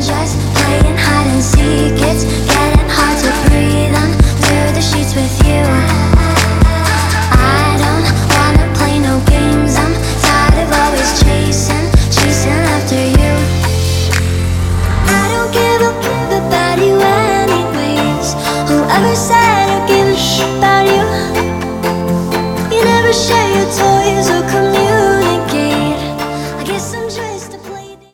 just playing hide and seek. It's getting hard to breathe under the sheets with you.